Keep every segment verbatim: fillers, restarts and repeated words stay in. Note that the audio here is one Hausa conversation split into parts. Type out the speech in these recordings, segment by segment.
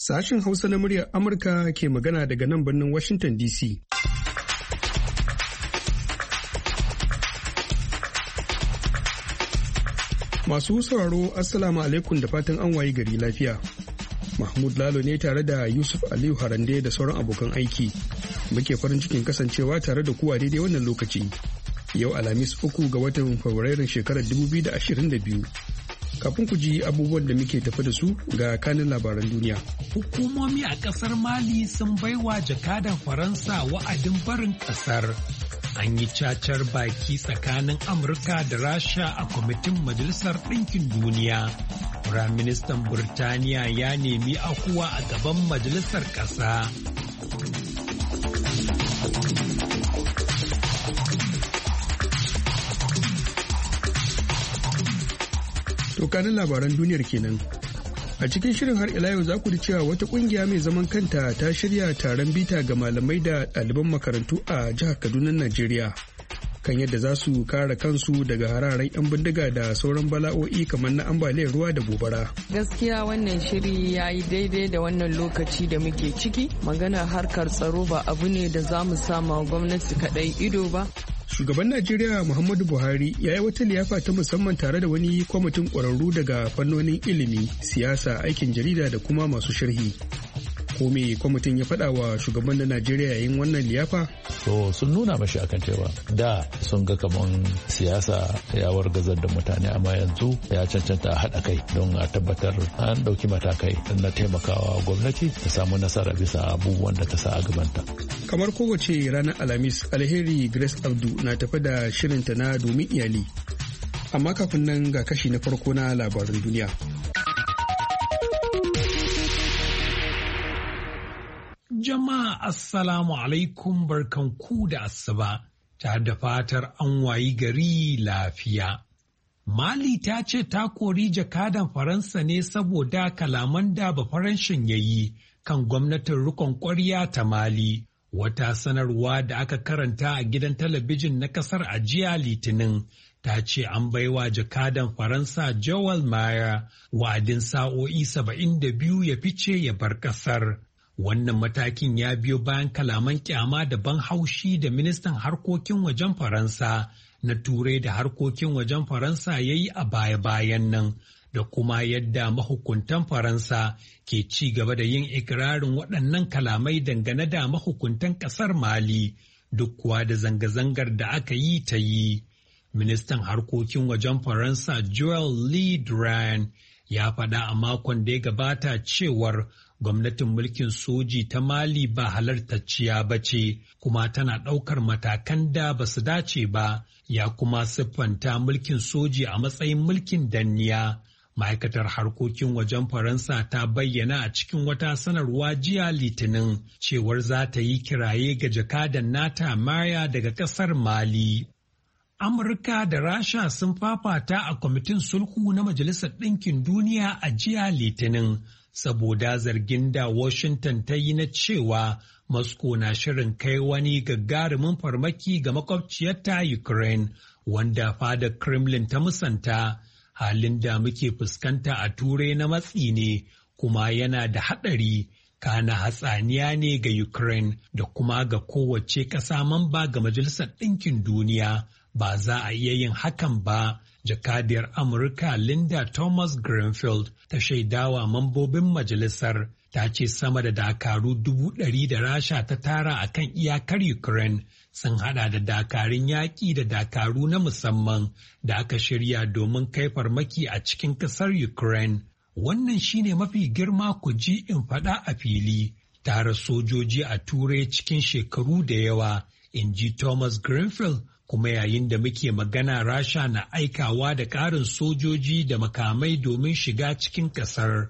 Sashen Hausa na muryar Amurka ke magana daga nan birnin Washington D C. Masu sauraro Assalamu alaikum da fatan an wayi gari lafiya. Mahmud Lalo ne tare da Yusuf Aliyu Harande da sauran abokan aiki. Muke farin cikin kasancewa tare da kuwa daidai wannan lokaci. Yau Alhamis uku ga watan Fabrairun shekarar dubu biyu da ashirin da biyu. Kafin ku ji abubuwan da muke tafi da su ga kanin labaran duniya. Hukumomi a ƙasar Mali sun baiwa jakadan Faransa wa'adin barin ƙasar. An yi cacar baki tsakanin Amurka da Rasha a kwamitin Majalisar Ɗinkin Duniya. Firaministan Burtaniya ya nemi afuwa a gaban Majalisar Ƙasa. Tokanin labaran duniyar kenan. A cikin shirin har ila yau za ku ji cewa wata kungiya mai zaman kanta ta shirya taron bita ga malamai da ɗaliban makarantu a jihar Kaduna, Najeriya, kan yadda za su kare kansu daga hararen 'yan bindiga da sauran bala'o'i kamar na ambaliyar ruwa da gobara. Gaskiya wannan shiri ya yi daidai da wannan lokaci da muke ciki. Maganar harkar tsaro ba abu ne da za mu sama gwamnati kaɗai ido ba. Shugaban Najeriya Muhammadu Buhari ya yi wata liyafa ta musamman tare da wani kwamitin ƙwararru daga fannonin ilimi, siyasa, aikin jarida da kuma masu sharhi. Ko me kwamitin ya faɗa wa shugaban na Najeriya yayin wannan liyafa? To sun nuna mashi akan cewa da sun ga kaman siyasa ya wargazar da mutane, amma yanzu ya cancanta a haɗa kai don a tabbatar an ɗauki matakai na taimakawa gwamnati ta samu nasara bisa abubuwan da ta sa a gabanta. Kamar kowace ranar Alhamis, Alheri Grace Abdu na tafi da shirinta na domin iyali. Amma kafin nan ga kashi na farko na labaran duniya. Jama'a Assalamu alaikum, barkanku da asuba, tare da fatar an wayi gari lafiya. Mali ta ce ta kori jakadan Faransa ne saboda kalaman da Bafaranshin ya yi kan gwamnatin rikon ƙwarya ta Mali. Wata sanarwa da aka karanta a gidan talabijin na kasar a jiya Litinin ta ce an baiwa jakadan Faransa Joel Mayer wa'adin sa'o'i saba'in da biyu ya fice ya bar kasar. Wannan matakin ya biyo bayan kalaman kyama da ban haushi da ministan harkokin wajen Faransa na Turai da harkokin wajen Faransa ya yi a baya-bayan nan, da kuma yadda mahukuntan Faransa ke ci gaba da yin ikirarin waɗannan kalamai dangane da mahukuntan ƙasar Mali, duk kuwa da zanga-zangar da aka yi ta yi. Ministan harkokin wajen Faransa Joel Le Drian ya faɗa a makon da ya gabata cewar gwamnatin mulkin soji ta Mali ba halartacciya ba ce, kuma tana ɗaukar matakan da ba su dace ba, ya kuma siffanta mulkin soji a matsayin mulkin danniya. Ma'aikatar harkokin wajen Faransa ta bayyana a cikin wata sanarwa jiya Litinin cewar za ta yi kiraye ga jakadan nata Maya daga ƙasar Mali. Amurka da Rasha sun fafata a kwamitin sulhu na Majalisar Ɗinkin Duniya a jiya Litinin saboda zargin da Washington ta yi na cewa Moscow na shirin kai wani gagarumin farmaki ga makwabciyarta Ukraine, wanda fadar Kremlin ta musanta. Halin da muke fuskanta a Turai na matsi ne, kuma yana da haɗari, kana hatsaniya ne ga Ukraine da kuma ga kowace ƙasa mamba ga Majalisar Ɗinkin Duniya. Ba za a iya yin hakan ba, jakadiyar Amurka Linda Thomas Greenfield ta shaidawa mambobin majalisar, ta ce sama da dakaru dubu ɗari da Rasha ta tara a kan iyakar Ukraine sun hada da dakarun yaƙi da dakaru na musamman da aka shirya domin kai farmaki a cikin ƙasar Ukraine. Wannan shine mafi girma ku ji in faɗa a fili, tara sojoji a Turai cikin shekaru da yawa, in ji Thomas Greenfield. Kuma yayin da muke magana, Rasha na aikawa da ƙarin sojoji da makamai domin shiga cikin ƙasar.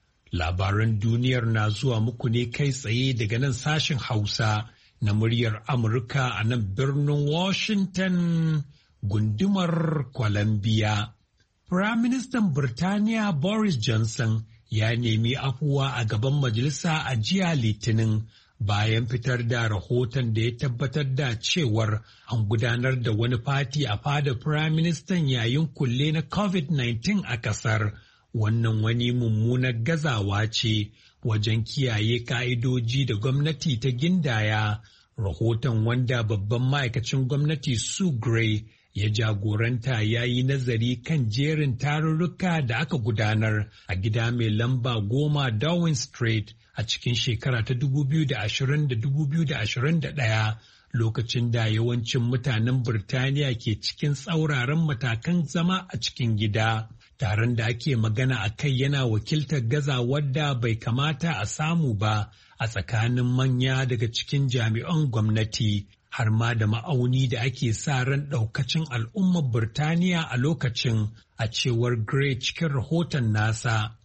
Labaran duniyar na zuwa muku ne kai tsaye daga nan sashen Hausa na muryar Amurka a nan birnin Washington, gundumar Columbia. Firaministan Birtaniya Boris Johnson ya nemi afuwa a gaban majalisa a jiya Litinin, bayan fitar da rahoton da ya tabbatar da cewar an gudanar da wani fati a fadar Firaministan yayin kulle na COVID nineteen a ƙasar. Wannan wani mummunar gazawa ce wajen kiyaye ka'idoji da gwamnati ta gindaya. Rahoton wanda babban ma'aikacin gwamnati Sue Gray ya jagoranta ya yi nazari kan jerin tarurruka da aka gudanar a gida mai lamba goma Darwin Street a cikin shekara ta dubu biyu da ashirin da dubu biyu da ashirin da ɗaya, lokacin da yawancin mutanen Birtaniya ke cikin tsauraran matakan zama a cikin gida. Taron da ake magana a kai yana wakiltar gazawar da bai kamata a samu ba a tsakanin manya daga cikin jami'an gwamnati, har ma da ma'auni da ake sa ran ɗaukacin al'ummar Birtaniya a lokacin, a cewar Gray cikin rahoton nasa.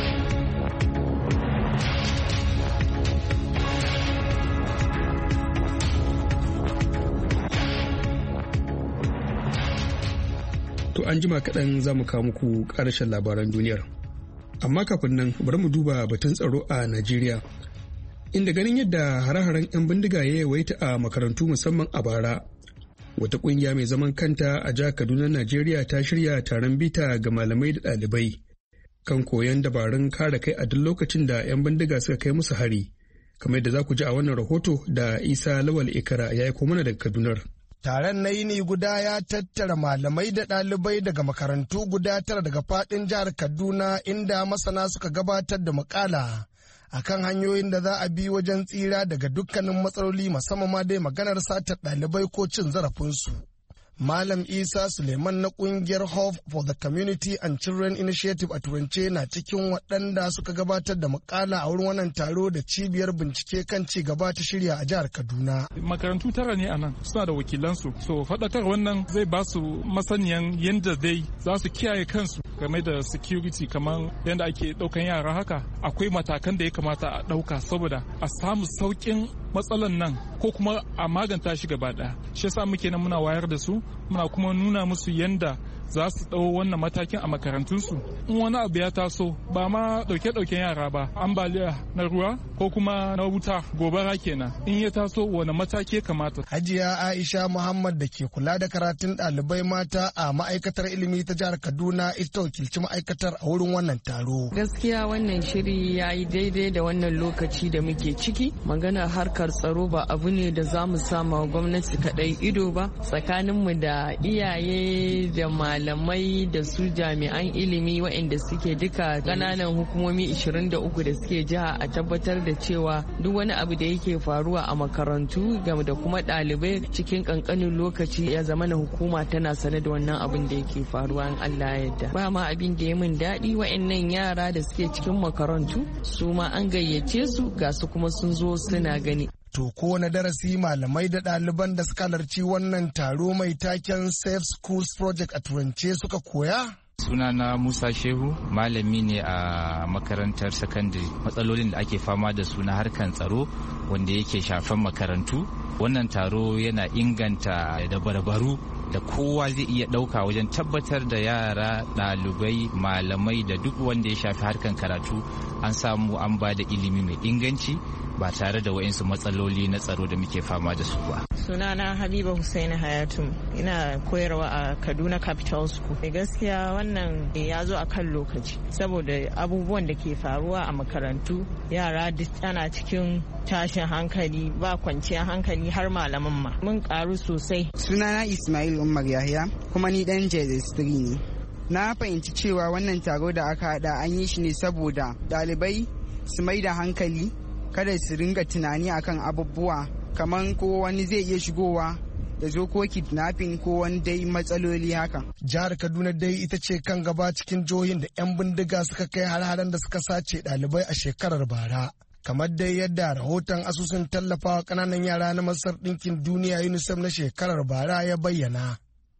To an jima kaɗan za mu kawo muku ƙarashen labaran duniyar. Amma kafin nan bari mu duba batun tsaro a Najeriya. Inda ganin yadda hare-haren 'yan bindiga ya yawaita a makarantu musamman a bara. Wata ƙungiya mai zaman kanta a jihar Kaduna Najeriya ta shirya taron bita ga malamai da ɗalibai kan koyon dabarun kare kai a duk lokacin da 'yan bindiga suka kai musu hari. Kamar yadda za ku ji a wannan rahoto da Isa Lawal Ikara ya aiko mana daga Kadunar. Taron na yini guda ya tattara malamai da ɗalibai daga makarantu guda tara daga faɗin jihar Kaduna, inda masana suka gabatar da makala akan hanyoyin da za a bi wajen tsira daga dukkanin matsaloli, musamman ma dai maganar satar ɗalibai ko cin zarafinsu. Malam Isa Suleiman na kungiyar Hope for the Community and Children Initiative a turance na cikin waɗanda suka gabatar da makala a wurin wannan taro da cibiyar bincike kan ci gaba ta shirya a jihar Kaduna. Makarantu tara ne a nan suna da wakilansu, so faɗakar wannan zai ba su masaniyan yadda dai za su kiyaye kansu game da security, kamar yadda ake ɗaukan yara haka. Akwai matakan da ya kamata a ɗauka saboda a samu sauƙin matsalan nan ko kuma a maganta shi gaba ɗaya. Shi yasa muke nan muna wayar da su, muna kuma nuna musu yanda za su ɗau wannan matakin a makarantunsu. In wani abu ya taso ba ma ɗauke-ɗauken yara ba, ambaliya na ruwa ko kuma na wuta, gobara kenan, in ya taso wani mataki kamata. Hajiya Aisha Muhammad da ke kula da karatun ɗalibai mata a ma'aikatar ilimi ta jihar Kaduna ita wakilci ma'aikatar a wurin wannan taro. Gaskiya wannan shiri ya yi daidai da wannan lokaci da muke ciki. Magana harkar tsaro ba abu ne da za mu sama gwamnati kaɗai ido ba, tsakaninmu da iyaye da malamai da su jami'an ilimi waɗanda suke duka ƙananan hukumomi ishirin da uku da suke jiha, a tabbatar da cewa duk wani abu da yake faruwa a makarantu da kuma ɗalibai cikin ƙanƙanin lokaci ya zama na hukuma tana sane da wannan abin da yake faruwa in Allah ya yarda. Ba ma abin da ya min daɗi waɗannan yara da suke cikin makarantu su ma an gayyace su ga su kuma sun zo suna gani. To kowane darasi malamai da ɗaliban da suka halarci wannan taro mai taken Safe Schools Project a turance suka koya? Sunana Musa Shehu, malami ne a makarantar sakandare. Matsalolin da ake fama da su na harkar tsaro wanda yake shafan makarantu. Wannan taro yana inganta dabarbaru da kowa zai iya ɗauka wajen tabbatar da yara, ɗalibai, malamai da duk wanda ya shafi harkar karatu an samu an ba da ilimi mai inganci ba tare da wa'insu matsaloli na tsaro da muke fama da su ba. Sunana Habiba Hussein Hayatu, ina koyarwa a Kaduna Capital School. Gaskiya wannan ya zo a kan lokaci saboda abubuwan da ke faruwa a makarantu, yara duk ana cikin tashin hankali, ba kwanciyar hankali har malaman ma. Mun karu sosai. Sunana Ismail Umar Yahya, kuma ni dan J S three ne. Na fahimci cewa wannan taro da aka hada an yi shi ne saboda ɗalibai su mai da hankali, kada su ringa tunani akan abubuwa kamar ko wani zai iya shigowa da zo ko kidnapping ko wani dai matsaloli haka. Jihar Kaduna dai ita ce kan gaba cikin jihohin da 'yan bindiga suka kai har-haren da suka sace ɗalibai a shekarar bara. Kamar dai yadda rahoton asusun tallafawa ƙananan yara na Masar Ɗinkin Duniya UNICEF na shekarar bara ya bayyana.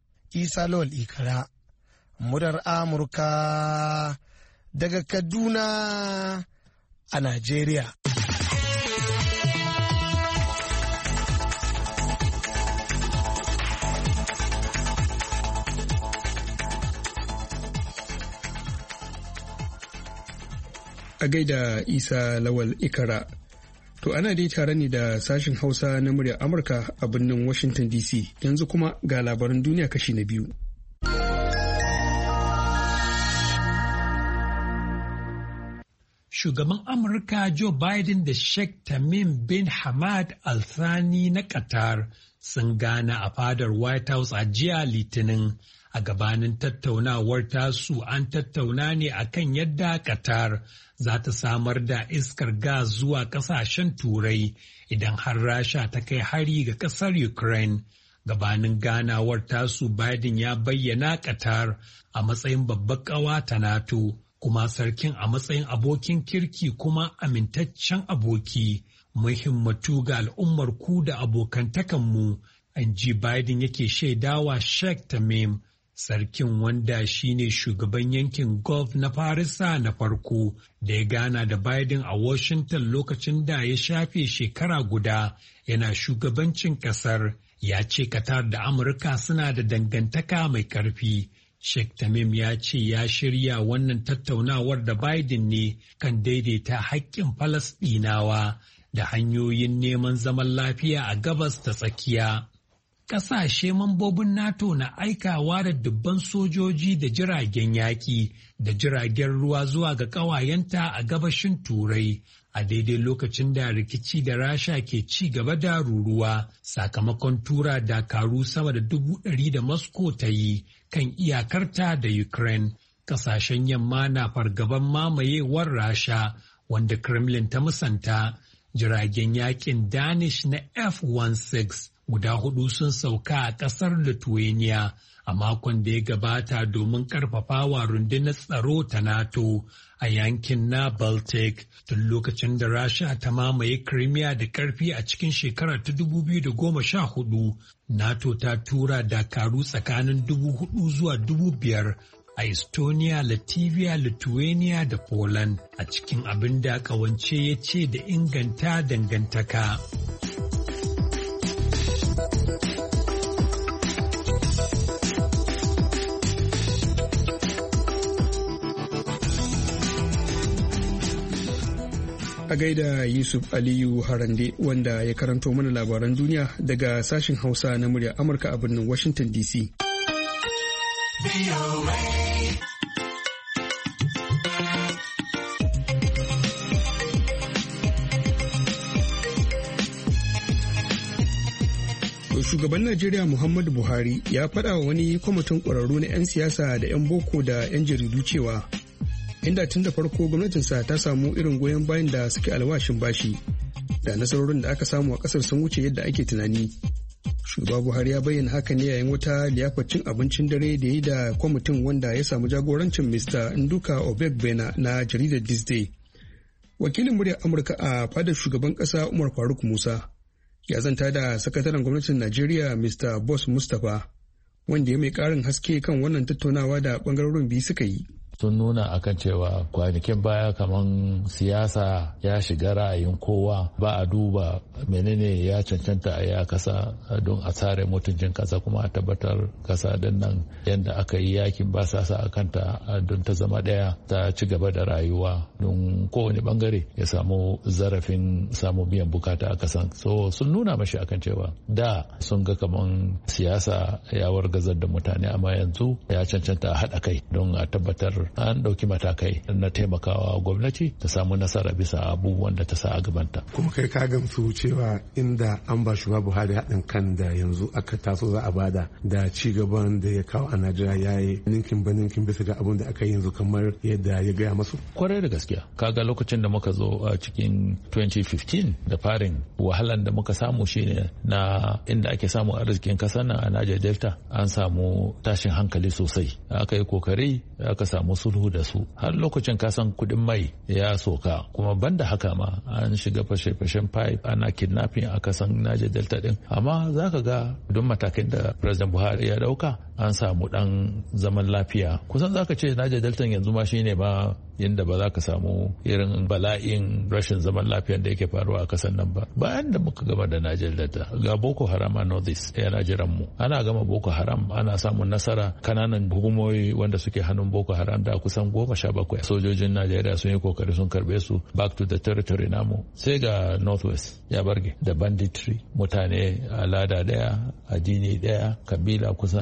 Isa Lawal Ikara, murar Amurka daga Kaduna a Najeriya. A gaida Isa Lawal Ikara. To ana dai tare ne da sashen Hausa na muryar Amurka a birnin Washington D C. Yanzu kuma ga labaran duniya kashi na biyu. shugaban Amurka Joe Biden da Sheikh Tamim bin Hamad Al Thani na Qatar sun gana a fadar White House a jiya Litinin. A gabanin tattaunawar tasu an tattauna ne akan yadda Qatar za ta samar da iskar gas zuwa ƙasashen Turai idan har Rasha ta kai hari ga ƙasar Ukraine. Gabanin ganawar tasu Biden ya bayyana Qatar a matsayin babbar ƙawa ta NATO, kuma sarkin a matsayin abokin kirki kuma amintaccen aboki. Muhimmatu ga al'ummar ku da abokantakanmu, an ji Biden yake shaidawa Sheikh Tamim. Sarkin, wanda shine shugaban yankin Gulf na Farisa na farko da ya gana da Biden a Washington lokacin da ya shafe shekara guda yana shugabancin kasar, ya ce Qatar da Amurka suna da dangantaka mai ƙarfi. Sheikh Tamim ya ce ya shirya wannan tattaunawar da Biden ne kan daidaita haƙƙin Falasɗinawa da hanyoyin neman zaman lafiya a gabas ta tsakiya. Ƙasashe mambobin NATO na aikawa da dubban sojoji da jiragen yaƙi da jiragen ruwa zuwa ga ƙawayenta a gabashin Turai a daidai lokacin da rikici da Rasha ke ci gaba da ruruwa sakamakon tura dakaru sama da dubu ɗari da Moscow ta yi kan iyakarta da Ukraine. Ƙasashen yamma na fargaban mamayewar Rasha, wanda Kremlin ta musanta. Jiragen yaƙin Danish na F sixteen guda hudu sun sauka a ƙasar Lithuania a makon da ya gabata domin ƙarfafawa rundunar tsaro ta NATO a yankin na Baltic tun lokacin da Rasha ta mamaye Crimea da ƙarfi a cikin shekarar ta dubu biyu da goma sha hudu. NATO ta tura dakaru tsakanin dubu hudu zuwa dubu biyar a Estonia, Latvia, Lithuania da Poland a cikin abin da ƙawance ya ce da inganta dangantaka. A gaida Yusuf Aliyu Harande wanda ya karanto mana labaran duniya daga sashen Hausa na muryar Amurka a birnin Washington D C. Shugaban Najeriya Muhammadu Buhari ya faɗa wa wani kwamitin ƙwararru na 'yan siyasa da 'yan boko da 'yan jaridu cewa inda tun da farko gwamnatinsa ta samu irin goyon bayan da suke alwashin bashi da nasarorin da aka samu a ƙasar sun wuce yadda ake tunani. Shugaba Buhari ya bayyana haka ne yayin wata liyafar cin abincin dare da yi da kwamitin wanda ya samu jagorancin Mister Nduka Obegbena na jaridar This Day. Wakilin muryar Amurka a fadar shugaban ƙasa Umar Faruk Musa ya zanta da sakataren gwamnatin Najeriya Mister Boss Mustapha wanda ya mai ƙarin haske kan wannan tattaunawa da ɓangarorin biyu suka yi. sun nuna akan cewa kwanakin baya kaman siyasa ya shiga ra'ayin kowa, ba a duba menene ya cancanta a ya kasa don a tsare mutuncin kasa kuma a tabbatar kasa din nan yadda aka yi yakin ba sa sa a kanta don ta zama daya ta ci gaba da rayuwa don kowane bangare ya samu zarafin samu biyan bukata a kasan. So sun nuna mashi akan cewa da sun ga kaman siyasa ya wargazar da mutane, amma yanzu ya cancanta a haɗa kai don a tabbatar an ɗauki matakai na taimakawa gwamnati ta samu nasara bisa abubuwan da ta sa a gabanta. Kuma kai ka gamsu cewa inda an ba shugaba Buhari haɗin kan da yanzu aka taso za a bada da ci gaban da ya kawo a Najeriya ya yi ninkin ba ninkin bisa ga abin da aka yi yanzu kamar yadda ya gaya masu? Kwarai da gaskiya. Kaga lokacin da muka zo a cikin twenty fifteen da farin wahalan da muka samu shine na inda ake samun arzikin kasar nan a Niger Delta an samu tashin hankali sosai. Aka yi kokari aka samu sulhu da su har lokacin kasan kudin mai ya soka, kuma banda haka ma an shiga fashe-fashen pipe ana kidnapping a kasan Niger Delta din, amma za ka ga don matakin da President Buhari ya dauka an samu dan zaman lafiya. Kusan za ka ce Niger Delta yanzu ma shine ba yadda ba za ka samu irin bala'in rashin zaman lafiyar da yake faruwa a kasan nan ba. Bayan da muka gama da Niger Delta ga Boko Haram a Northeast yana jiran mu, ana gama Boko Haram ana samun nasara. Kananan hukumomi wanda suke hannun Boko Haram da kusan goma sha bakwai sojojin Najeriya sun yi kokari sun karbe su back to the territory namu. Sai ga Northwest ya barge da banditry, mutane alada daya, addini daya, kabila kusan daya,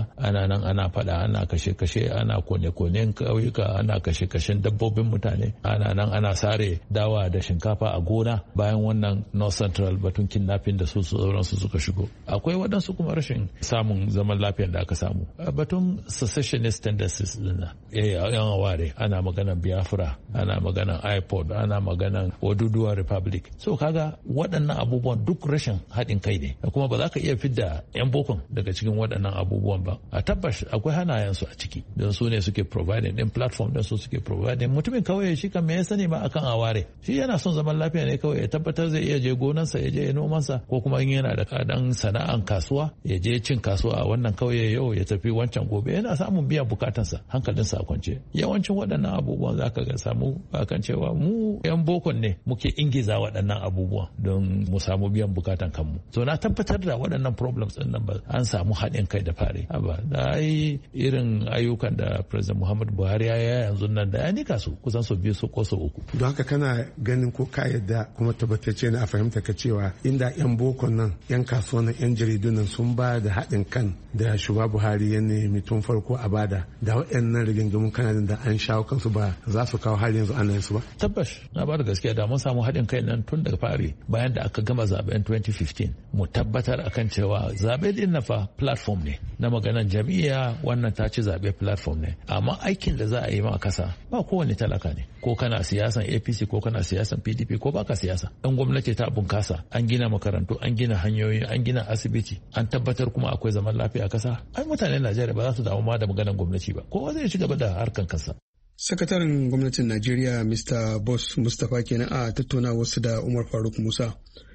ana nan ana fada ana kashe-kashe ana kone-konen ƙauyuka ana kashe-kashen dabbobin mutane ana nan ana sare dawa da shinkafa a gona bayan wannan north central batun kidnapping da su sauransu suka shigo. Akwai waɗansu kuma rashin samun zaman lafiyar da aka samu batun secessionist tendencies din nan yan aware ana maganan Biafra ana maganan iPod ana maganan Oduduwa Republic. So kaga waɗannan abubuwan duk rashin haɗin kai ne kuma ba za ka iya fidda yan bokon daga cikin waɗannan abubuwan ba. A tabbas akwai hanayensu a ciki don su ne suke providing din platform din su suke providing. Mutumin kawai shi kan me ya sani ma akan aware, shi yana son zaman lafiya ne kawai ya tabbatar zai iya je gonansa ya je ya nomansa ko kuma in yana da kadan sana'an kasuwa ya je cin kasuwa a wannan kauye yau ya tafi wancan gobe yana samun biyan bukatansa hankalinsa a kwance. Yawancin waɗannan abubuwan za ka ga samu akan cewa mu yan bokon ne muke ingiza waɗannan abubuwan don mu samu biyan bukatan kanmu. So na tabbatar da waɗannan problems ɗin nan ba an samu haɗin kai da fare. Aba da ai irin ayyukan da President Muhammadu Buhari ya yi yanzu nan da ya nika su kusan su biyu su ko su uku. Don haka kana ganin ko ka yadda kuma tabbatacce na a fahimta ka cewa inda yan bokon nan yan kasuwan nan yan jaridu nan sun ba da haɗin kan da shugaba Buhari ya nemi tun farko a bada da waɗannan rigingimun kanadin da an shawo kansu ba za su kawo har yanzu ana su ba. Tabbas na ba da gaskiya da mun samu haɗin kai nan tun daga fari bayan da aka gama zaben twenty fifteen mu tabbatar akan cewa zabe din na fa platform ne na maganan jam'iyya wannan ta ci zabe platform ne amma aikin da za a yi ma kasa ba kowane talaka ne ko kana siyasan A P C ko kana siyasan P D P ko baka siyasa. Dan gwamnati ta bunkasa an gina makarantu an gina hanyoyi an gina asibiti an tabbatar kuma akwai zaman lafiya a kasa ai mutanen Najeriya ba za su damu ma da maganan gwamnati ba kowa zai ci gaba da harkan kansa. Sakataren gwamnatin Najeriya Mister Boss Mustapha kenan a tattauna wasu da Umar Faruk Musa.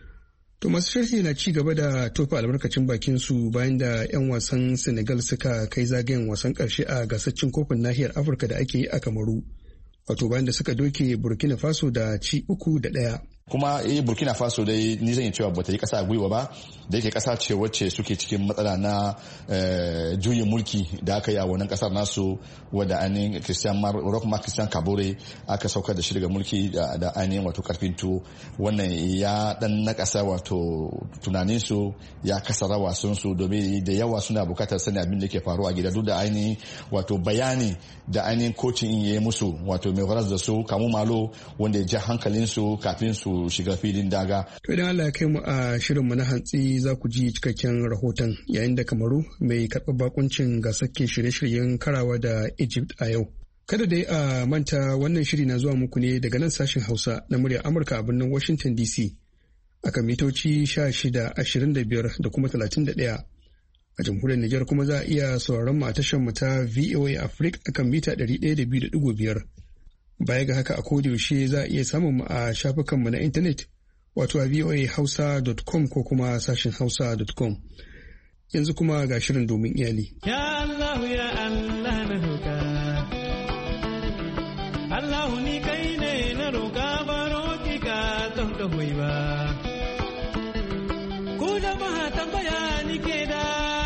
To masu sharhi na ci gaba da tofa albarkacin bakin su bayan da 'yan wasan Senegal suka kai zagayen wasan karshe a gasar cin kofin nahiyar Afirka da ake yi a Kamaru. Wato bayan da suka doke Burkina Faso da ci uku da ɗaya. kuma eh Burkina Faso dai ni zan yi cewa bata yi kasa a gwiwa ba da yake kasa ce wacce suke cikin matsala na juyin mulki da aka yi a wannan kasar nasu wadda ainihin Christian Roch Marc Christian Kabore aka saukar da shi daga mulki da ainihin wato karfin tuwo. Wannan ya dan na kasa wato tunanin su ya kasa rawa sun su domin da yawa suna bukatar sani abin da ke faruwa a gida duk da ainihin wato bayani da ainihin kocin in yayi musu wato mai horas da su Kamu Malo wanda ya ja hankalin su kafin su shiga filin daga. To idan Allah ya kai mu a shirin mu na hantsi za ku ji cikakken rahoton yayin da Kamaru mai karɓar bakuncin gasar ke shirye-shiryen karawa da Egypt a yau. Kada dai a manta wannan shiri na zuwa muku ne daga nan sashen Hausa na muryar Amurka a birnin Washington D C akan mitoci sha shida, ashirin da biyar da kuma talatin da ɗaya. A jamhuriyar Nijar kuma za a iya sauraron mu a tashar mu ta V O A Africa akan mita ɗari ɗaya da biyu da ɗigo biyar. Baya ga haka a kodayaushe za a iya samun mu a shafukanmu na intanet wato a voa hausa dot com ko kuma sashen hausa dot com. Yanzu kuma ga shirin domin iyali. Ya Allah ya Allah na roƙa. Allah ni kai ne na roƙa baro ki ka don ka hoyi ba. Ku jama'a tambaya ni ke da.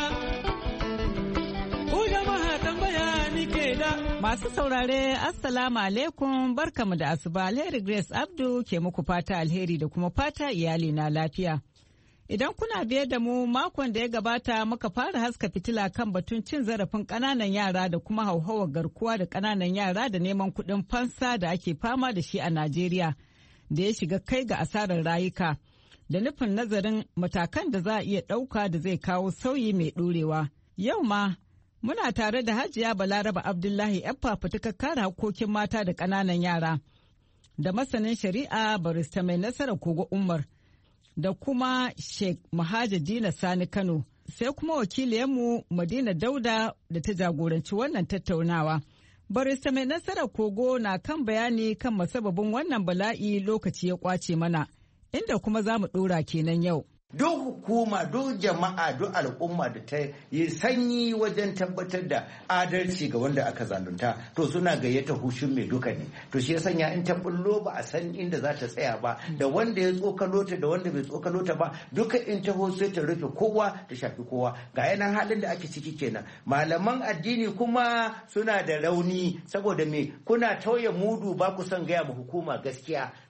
Ku jama'a tambaya ni ke da. Masu saurare, Assalamu alaikum, barkamu da asuba. Alheri Grace Abdu ke muku fata alheri da kuma fata iyali na lafiya. Idan kuna biye da mu makon da ya gabata muka fara haska fitila kan batun cin zarafin ƙananan yara da kuma hauhawar garkuwa da ƙananan yara da neman kuɗin fansa da ake fama da shi a Najeriya da ya shiga kai ga asarar rayuka da nufin nazarin matakan da za a iya ɗauka da zai kawo sauyi mai ɗorewa. Yau ma muna tare da Hajiya Balaraba Abdullahi ‘yan fafutukar kare hakkokin mata da ƙananan yara, da masanin shari'a barista mai nasara Kogo Umar, da kuma Sheikh Mahajadina Sani Kano, sai kuma wakiliyarmu Madina Dauda da ta jagoranci wannan tattaunawa. Barista mai nasara Kogo na kan bayani kan masababin wannan bala'i lokaci ya kwace mana, inda kuma za mu ɗora kenan yau. Duk hukuma, duk jama'a, duk al'umma da ta yi sanyi wajen tabbatar da adalci ga wanda aka zalunta, to suna gayyata hushin mai duka ne. To shi ya sanya in ta bullo ba a san inda za ta tsaya ba, da wanda ya tsokalo ta da wanda bai tsokalo ta ba, duka in ta sai ta rufe kowa ta shafi kowa. Ga yanan halin da ake ciki kenan. Malaman addini kuma suna da rauni saboda me kuna tauye mudu ba ku son gaya ma hukuma gaskiya.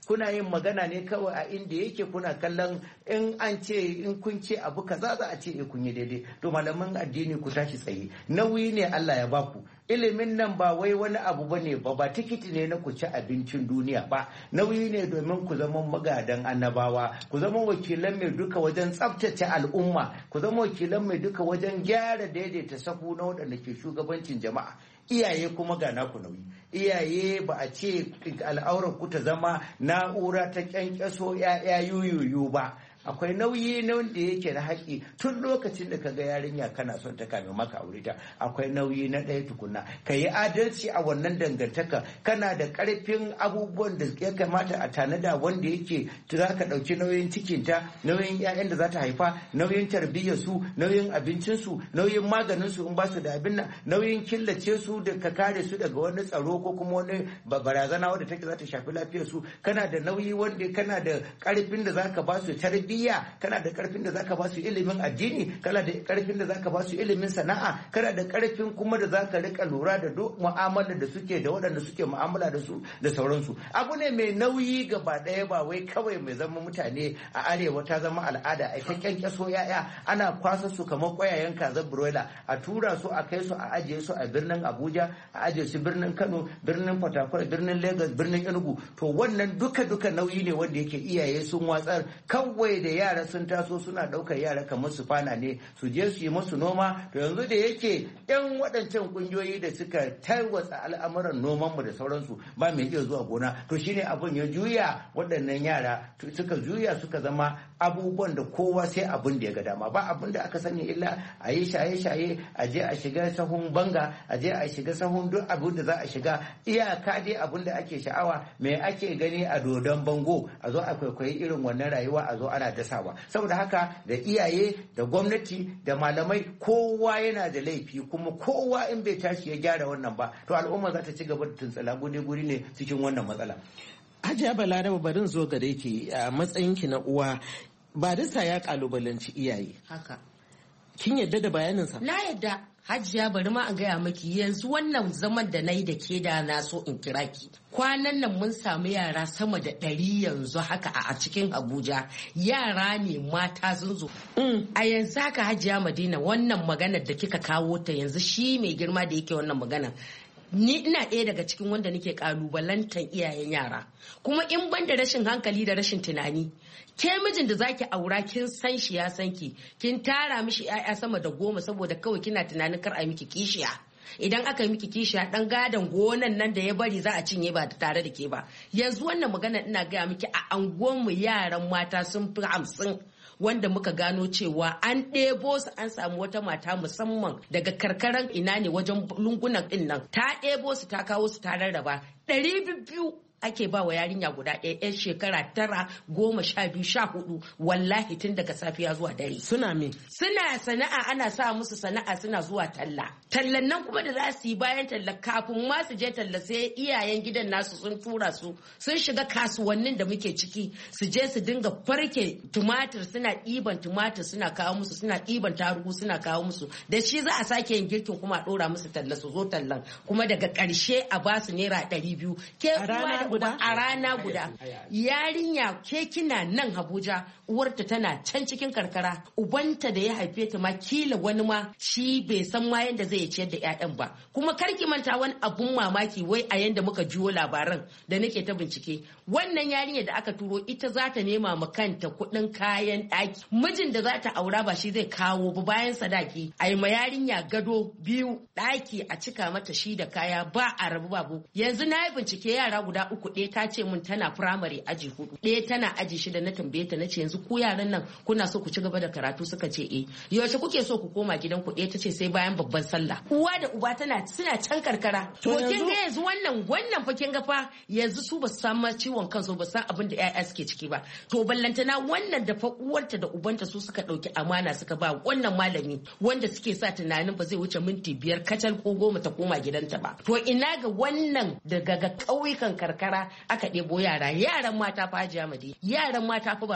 kuna yin magana ne kawai a inda yake kuna kallon in an ce in kun ce abu kaza za a ce kun yi daidai. To malaman addini ku tashi tsaye, nauyi ne Allah ya baku. Ilimin nan ba wai wani abu bane ba ba tikiti ne na ku ci abincin duniya ba, nauyi ne domin ku zama magadan annabawa, ku zama wakilan mai duka wajen tsaftace al'umma, ku zama wakilan mai duka wajen gyara daidaita sahu na waɗanda ke shugabancin jama'a. Iyaye kuma ga naku nauyi, iyaye ba a ce al'aurar ku ta zama na'ura ta kyankyaso ya'ya yuyuyu ba. Akwai nauyi na wanda yake da haƙi tun lokacin da ka ga yarinya kana son ta kame maka aure ta, akwai nauyi na ɗaya tukuna ka yi adalci a wannan dangantaka, kana da ƙarfin abubuwan da ya kamata a tanada wanda yake za ka ɗauki nauyin cikinta, nauyin 'ya'yan da za ta haifa, nauyin tarbiyyar su, nauyin abincin su, nauyin maganin su in ba su da abin nan, nauyin killace su da ka kare su daga wani tsaro ko kuma wani barazana wanda take za ta shafi lafiyar su. Kana da nauyi wanda kana da ƙarfin da za ka ba su tarbiyya, kana da karfin da zaka ba su ilimin addini, kana da karfin da zaka ba su ilimin sana'a, kana da karfin kuma da zaka rika lura da duk mu'amala da suke da waɗanda suke mu'amala da su da sauransu. Abu ne mai nauyi gaba ɗaya, ba wai kawai mai zama mutane a arewa ta zama al'ada a ta kyankyaso yaya ana kwasa su kamar kwayayen kazar broiler, a tura su a kai su a ajiye su a birnin Abuja, a ajiye su birnin Kano, birnin Port Harcourt, birnin Lagos, birnin Enugu. To wannan duka duka nauyi ne wanda yake iyaye sun watsar, kawai da yara sun taso suna ɗaukar yara kamar su fana ne su je su yi musu noma. To yanzu da yake yan waɗancan kungiyoyi da suka tarwatsa al'amuran nomanmu da sauransu ba mai iya zuwa gona, to shine abin ya juya waɗannan yara suka juya suka zama abubuwan da kowa sai abin da ya ga dama, ba abin da aka sani illa a yi shaye-shaye, a je a shiga sahun banga, a je a shiga sahun duk abin da za a shiga, iyaka dai abin da ake sha'awa me ake gani a dodon bango, a zo a kwaikwayi irin wannan rayuwa, a zo ana dasawa. Saboda haka da iyaye da gwamnati da malamai kowa yana da laifi, kuma kowa in bai tashi ya gyara wannan ba to al'umma za ta ci gaba da tuntsala guri-guri ne cikin wannan matsala. Hajiya Balaraba, barin zo gare ki a matsayinki na uwa, barista ya kalubalanci iyaye. Haka. Kin yadda da bayaninsa? Na yadda. Hajiya bari ma an gaya maki yanzu wannan zaman da na yi da ke da na so in kira ki. Kwanan nan mun samu yara sama da ɗari yanzu haka a cikin Abuja. Yara ne mata sun zo. A yanzu haka Hajiya Madina wannan maganar da kika kawo ta yanzu shi mai girma da yake wannan maganar. Ni ina ɗaya daga cikin wanda nake kalubalantar iyayen yara. Kuma in ban da rashin hankali da rashin tunani, ke mijin da zaki aura kin san shi ya san ki, kin tara mishi 'ya'ya sama da goma saboda kawai kina tunanin kar a yi miki kishiya. Idan aka yi miki kishiya dan gadon gonan nan da ya bari za a cinye ba tare da ke ba. Yanzu wannan magana ina gaya miki a anguwanmu yaran mata sun fi hamsin wanda muka gano cewa an ɗebo su, an samu wata mata musamman daga karkaran ina ne wajen lungunan ɗin nan, ta ɗebo su ta kawo su ta rarraba ɗari biyu ake ba wa yarinya guda ɗaya yan shekara tara goma sha biyu sha hudu, wallahi tun daga safiya zuwa dare. Suna me? Suna sana'a, ana sa musu sana'a, suna zuwa talla. Tallan nan kuma da za su yi bayan talla kafin ma su je talla sai iyayen gidan nasu sun tura su sun shiga kasuwannin da muke ciki su je su dinga farke tumatir, suna ɗiban tumatir suna kawo musu, suna ɗiban tarugu suna kawo musu, da shi za a sake yin girkin kuma a ɗora musu talla su zo tallan, kuma daga ƙarshe a ba su naira ɗari biyu. Ke guda a rana guda. Yarinya ke kina nan Abuja, uwarta tana can cikin karkara, ubanta da ya haife ta ma kila wani ma shi bai san ma yanda zai ciyar da ƴaƴan ba. Kuma karki manta wani abun mamaki wai a yanda muka jiyo labaran da nake ta bincike, wannan yarinya da aka turo ita za ta nema ma kanta kuɗin kayan ɗaki, mijin da za ta aura ba shi zai kawo ba bayan sadaki, a yi ma yarinya gado biyu, ɗaki a cika mata shi da kaya, ba a rabu babu. Yanzu na yi bincike yara guda uku, ɗaya ta ce mun tana firamare aji hudu, ɗaya tana aji shida. Na tambaye ta na ce yanzu ku yaran nan kuna so ku ci gaba da karatu? Suka ce eh. Yaushe kuke so ku koma gidan ku? Ɗaya ta ce sai bayan babban sallah. Uwa da uba tana suna can karkara. To kin ga yanzu wannan wannan fa kin ga fa yanzu su ba su san ma ciwon kansu, ba san abin da ƴaƴa suke ciki ba. To ballantana wannan da fa uwarta da ubanta su suka ɗauki amana suka ba wannan malami wanda suke sa tunanin ba zai wuce minti biyar kacal ko goma ta koma gidanta ba. To ina ga wannan daga ga ƙauyukan karkara aka ɗebo yara, yaran mata fa Hajiya Madi, yaran mata fa ba maza ba.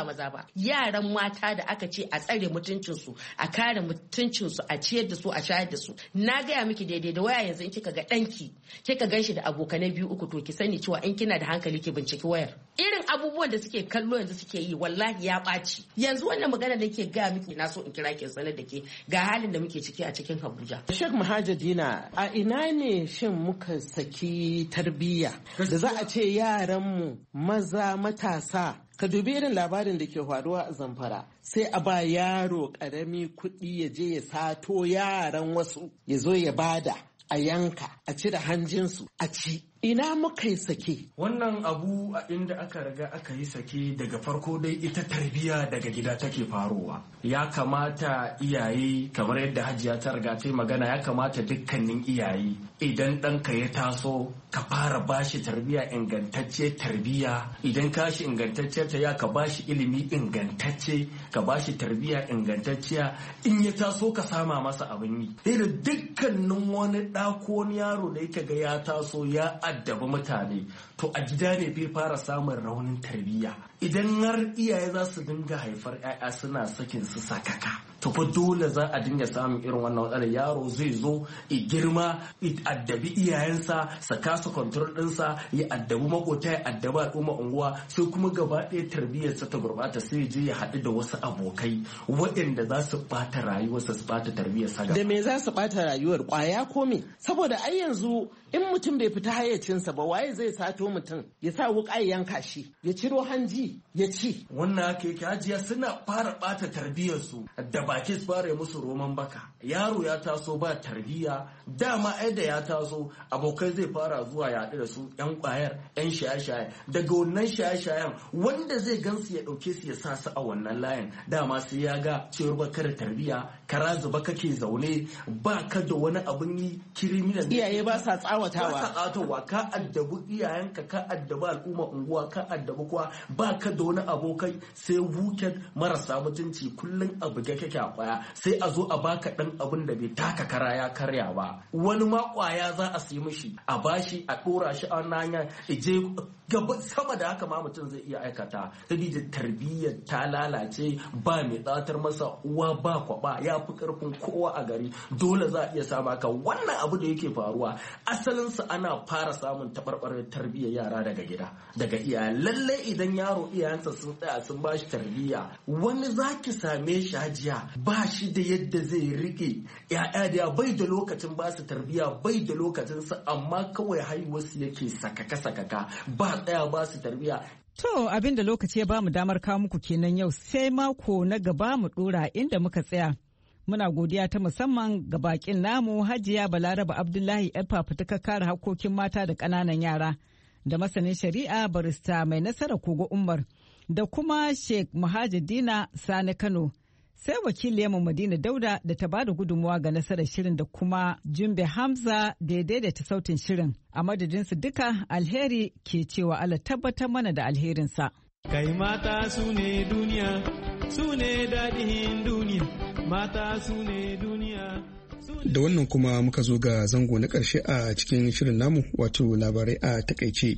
yaran mata da aka ce a tsare mutuncinsu a kare mutuncinsu a ciyar da su a shayar da su. Na gaya miki daidai da waya yanzu in kika ga ɗanki kika gan shi da abokanai biyu uku to ki sani cewa in kina da hankali ki binciki wayar. Irin abubuwan da suke kallo yanzu suke yi wallahi ya ɓaci. Yanzu wannan magana da ke gaya miki na so in kira ki sanar da ke ga halin da muke ciki a cikin Abuja. Sheikh Mahajadina, a ina ne shin muka saki tarbiyya da za a ce yaranmu maza matasa, ka dubi irin labarin da ke faruwa a Zamfara, sai a ba yaro ƙarami kuɗi ya je ya sato yaran wasu ya zo ya bada a yanka a cire hanjinsu a ci. Ina muka yi sake? Wannan abu a inda aka riga aka yi sake daga farko dai ita tarbiya daga gida take faruwa. Ya kamata iyaye kamar yadda Hajiya ta riga ta yi magana, ya kamata dukkanin iyaye idan ɗanka ya taso ka fara bashi tarbiya ingantacce tarbiya. Idan ka shi ingantacce ta ya ka bashi ilimi ingantacce, ka bashi tarbiya ingantacciya. In ya taso ka sama masa abin yi. Dai da dukkanin wani ɗako wani yaro da yake ga ya taso ya addabi mutane, to a gida ne bai fara samun raunin tarbiyya. Idan har iyaye za su dinga haifar 'ya'ya suna sakin su sakaka, to fa dole za a dinga samun irin wannan matsalar. Yaro zai zo i girma i addabi iyayensa, sa kasa control ɗinsa, ya addabi makota, ya addabi al'umma unguwa, sai kuma gaba ɗaya tarbiyyarsa ta gurbata, sai je ya haɗu da wasu abokai waɗanda za su ɓata rayuwarsa, su ɓata tarbiyyarsa. Da me za su ɓata rayuwar? Ƙwaya ko me? Saboda ai yanzu in mutum bai fita hayyacinsa ba, waye zai sato mutum ya sa wuƙa ya yanka shi, ya ciro hanji ya ci? Wannan haka yake. Hajiya, suna fara ɓata tarbiyyarsu da baki su fara musu roman baka. Yaro ya taso ba tarbiyya, dama ai da ya taso abokai zai fara zuwa ya haɗu da su yan ƙwayar, yan shaye-shaye. Daga wannan shaye-shayen wanda zai gansu ya ɗauke su ya sa su a wannan layin, dama sai ya ga cewar baka da tarbiyya, kara zuba kake zaune, ba ka da wani abin yi, kiriminal. Iyaye ba sa tsawatawa. Ba sa tsawatawa, ka addabi iyayenka, ka addabi al'umma unguwa, ka addabi kuwa, ba ka da wani abokai sai weekend marasa mutunci, kullum abu ga kake a kwaya, sai a zo a baka dan abin da bai taka kara ya karya ba. Wani ma kwaya za a siyi mishi a bashi a dora shi a hanya je gaba, sama da haka ma mutum zai iya aikata. Saboda tarbiyyar ta lalace, ba mai tsatar masa uwa ba kwaba, ya fi karfin kowa a gari, dole za a iya samu haka. Wannan abu da yake faruwa asalinsa ana fara samun taɓarɓarar tarbiyyar yara daga gida, daga iyaye. Lalle idan yaro iyayensa sun tsaya sun ba shi tarbiyya, wani zaki same shi Hajiya ba shi da yadda zai rike ya'ya da bai da lokacin ba su tarbiyya, bai da lokacin su, amma kawai haihuwarsu yake sakaka sakaka, ba tsaya ba su tarbiyya. To abin da lokaci ya ba mu damar kawo muku kenan yau, sai mako na gaba mu dora inda muka tsaya. Muna godiya ta musamman ga bakin namu Hajiya Balaraba Abdullahi yar fafutukar kare hakokin mata da ƙananan yara, da masanin shari'a barista mai nasara Kogo Umar, da kuma Sheikh Mahajadina Sani Kano, sai wakiliyarmu Madina Dauda da ta bada gudunmuwa ga nasarar shirin, da kuma Jumbe Hamza da ya daidaita sautin shirin. A madadinsu duka, alheri ke cewa Allah tabbatar mana da alherinsa. Kai mata su ne duniya, su ne daɗin duniya, mata su ne duniya. Da wannan kuma muka zo ga zango na ƙarshe a cikin shirin namu, wato labarai a takaice.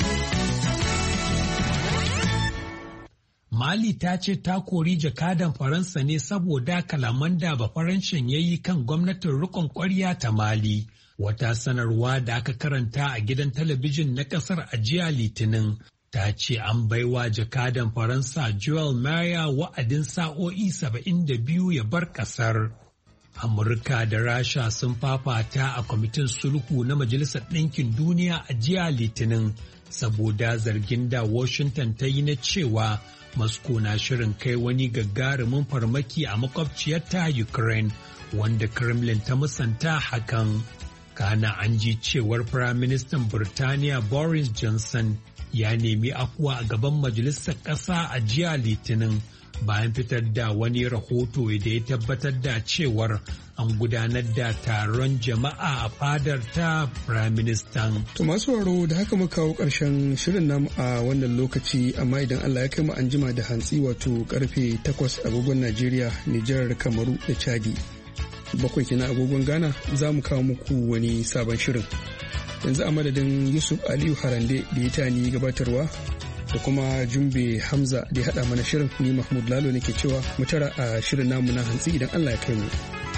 Mali ta ce ta kori jakadan Faransa ne saboda kalaman da Bafaranshen ya yi kan gwamnatin rikon ƙwarya ta Mali. Wata sanarwa da aka karanta a gidan talabijin na ƙasar a jiya Litinin ta ce an baiwa jakadan Faransa Joel Maria wa'adin sa'o'i saba'in da biyu ya bar ƙasar. Amurka da Rasha sun fafata a kwamitin sulhu na Majalisar Ɗinkin Duniya a jiya Litinin saboda zargin da Washington ta yi na cewa Moscow na shirin kai wani gagarumin farmaki a makwabciyarta Ukraine, wanda Kremlin ta musanta hakan. Kana an ji cewar Firaministan Birtaniya Boris Johnson ya nemi afuwa a gaban Majalisar Ƙasa a jiya Litinin bayan fitar da wani rahoto da ya tabbatar da cewar an gudanar da taron jama'a a fadar ta Firaministan. To masu waro da haka muka kawo ƙarshen shirin namu a wannan lokaci, amma idan Allah ya kai mu an jima da hantsi, wato karfe takwas agogon Najeriya, Nijar, Kamaru da Chadi. Bakwai kenan agogon Ghana, za mu kawo muku wani sabon shirin. Yanzu a madadin Yusuf Aliyu Harande da ya tani gabatarwa, da kuma Jumbe Hamza da ya haɗa mana shirin, ni Mahmud Lalo nake cewa mu tara a shirin namu na hantsi idan Allah ya kai mu.